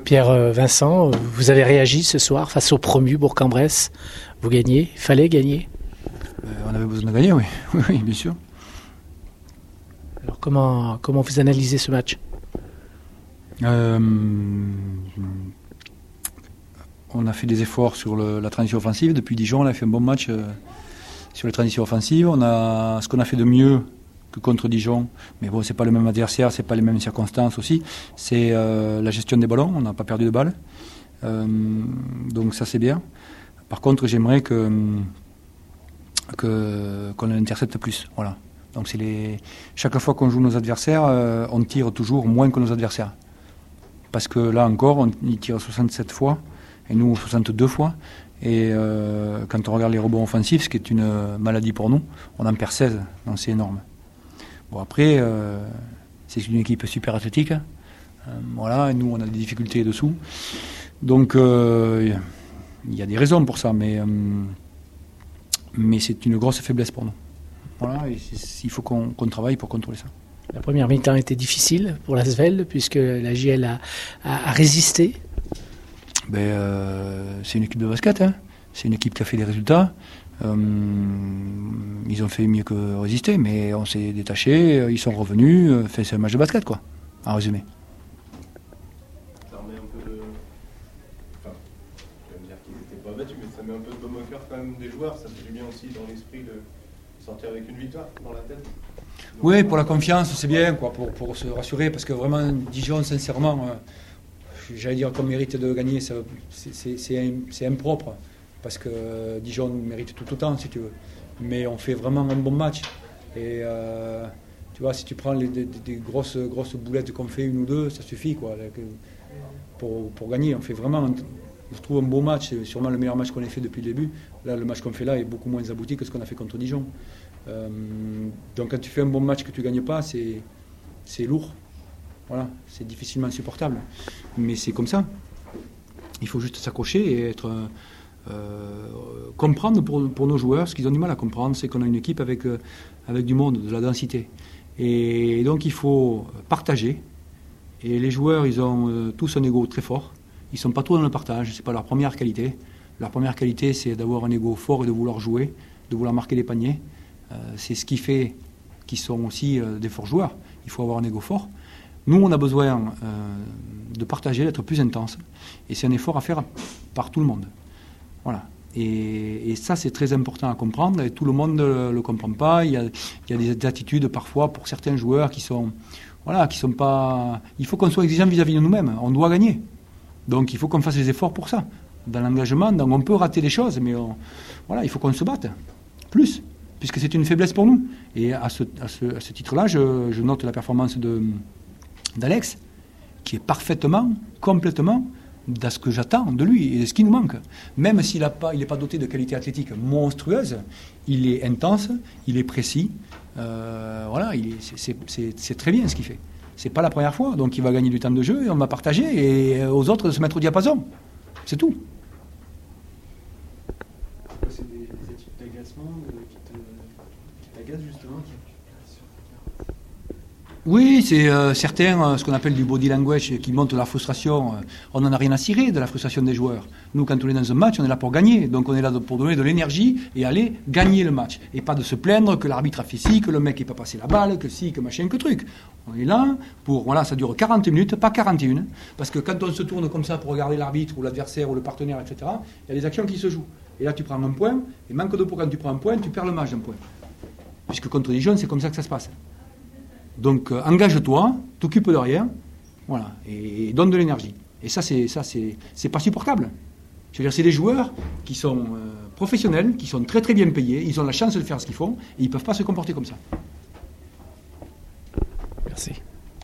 Pierre Vincent, vous avez réagi ce soir face au promu Bourg-en-Bresse. Vous gagnez, il fallait gagner. On avait besoin de gagner, oui, oui, bien sûr. Alors comment vous analysez ce match ? On a fait des efforts sur la transition offensive. Depuis Dijon, on a fait un bon match sur la transition offensive. Ce qu'on a fait de mieux que contre Dijon, mais bon, c'est pas le même adversaire, c'est pas les mêmes circonstances aussi. C'est la gestion des ballons. On n'a pas perdu de balles, donc ça c'est bien. Par contre, j'aimerais qu'on intercepte plus. Voilà. Donc chaque fois qu'on joue nos adversaires, on tire toujours moins que nos adversaires. Parce que là encore, ils tirent 67 fois. Et nous 62 fois. Et quand on regarde les rebonds offensifs, ce qui est une maladie pour nous, on en perd 16, donc c'est énorme. Bon après, c'est une équipe super athlétique, voilà, et nous on a des difficultés dessous. Donc il y a des raisons pour ça, mais c'est une grosse faiblesse pour nous. Voilà, et il faut qu'on travaille pour contrôler ça. La première mi-temps était difficile pour l'Asvel, puisque la JL a résisté. C'est une équipe de basket, hein. C'est une équipe qui a fait des résultats. Ils ont fait mieux que résister, mais on s'est détaché, ils sont revenus. C'est un match de basket, quoi, en résumé. Ça remet un peu de. Enfin, je vais me dire qu'ils n'étaient pas battus, mais ça met un peu de baume au cœur quand même des joueurs. Ça fait du bien aussi dans l'esprit de sortir avec une victoire dans la tête. Donc, oui, pour la confiance, c'est bien, quoi, pour se rassurer, parce que vraiment, Dijon, sincèrement. J'allais dire qu'on mérite de gagner, c'est impropre, parce que Dijon mérite tout autant, si tu veux. Mais on fait vraiment un bon match. Et tu vois, si tu prends des grosses boulettes qu'on fait, une ou deux, ça suffit, quoi, pour gagner. On fait vraiment, je trouve, un beau match. C'est sûrement le meilleur match qu'on ait fait depuis le début. Là, le match qu'on fait là est beaucoup moins abouti que ce qu'on a fait contre Dijon. Donc quand tu fais un bon match que tu ne gagnes pas, c'est lourd. Voilà, c'est difficilement supportable, mais c'est comme ça. Il faut juste s'accrocher et comprendre pour nos joueurs ce qu'ils ont du mal à comprendre, c'est qu'on a une équipe avec du monde, de la densité. Et donc il faut partager. Et les joueurs, ils ont tous un ego très fort. Ils ne sont pas trop dans le partage, c'est pas leur première qualité. Leur première qualité, c'est d'avoir un ego fort et de vouloir jouer, de vouloir marquer des paniers. C'est ce qui fait qu'ils sont aussi des forts joueurs. Il faut avoir un ego fort. Nous, on a besoin de partager, d'être plus intense. Et c'est un effort à faire par tout le monde. Voilà. Et ça, c'est très important à comprendre. Et tout le monde ne le comprend pas. Il y a des attitudes, parfois, pour certains joueurs qui sont pas... Il faut qu'on soit exigeant vis-à-vis de nous-mêmes. On doit gagner. Donc, il faut qu'on fasse des efforts pour ça. Dans l'engagement, on peut rater des choses, mais il faut qu'on se batte. Plus. Puisque c'est une faiblesse pour nous. Et à ce titre-là, je note la performance d'Alex, qui est parfaitement, complètement dans ce que j'attends de lui et de ce qui nous manque. Même s'il n'est pas doté de qualités athlétiques monstrueuses, il est intense, il est précis. C'est très bien ce qu'il fait. C'est pas la première fois, donc il va gagner du temps de jeu et on va partager et aux autres de se mettre au diapason. C'est tout. C'est des études d'agacement qui t'agacent justement. Oui, c'est certains, ce qu'on appelle du body language, qui montrent la frustration. On n'en a rien à cirer de la frustration des joueurs. Nous, quand on est dans un match, on est là pour gagner. Donc on est là pour donner de l'énergie et aller gagner le match. Et pas de se plaindre que l'arbitre a fait ci, que le mec n'est pas passé la balle, que ci, que machin, que truc. On est là pour... Voilà, ça dure 40 minutes, pas 41. Parce que quand on se tourne comme ça pour regarder l'arbitre ou l'adversaire ou le partenaire, etc., il y a des actions qui se jouent. Et là, tu prends un point, et manque de points, quand tu prends un point, tu perds le match d'un point. Puisque contre Dijon, c'est comme ça que ça se passe. Donc engage-toi, t'occupe de rien, voilà, et donne de l'énergie. Et ça, c'est pas supportable. Je veux dire, c'est des joueurs qui sont professionnels, qui sont très très bien payés, ils ont la chance de faire ce qu'ils font, et ils peuvent pas se comporter comme ça.